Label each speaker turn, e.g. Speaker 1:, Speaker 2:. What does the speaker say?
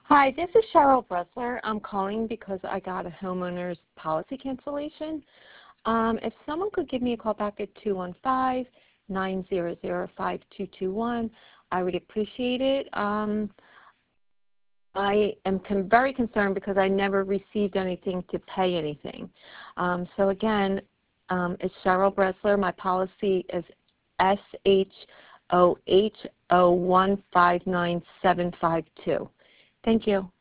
Speaker 1: Hi, this is Cheryl Bressler. I'm calling because I got a homeowner's policy cancellation. If someone could give me a call back at 215-900-5221, I would appreciate it. I am very concerned because I never received anything to pay anything. So again, it's Cheryl Bressler. My policy is SHOH0159752. Thank you.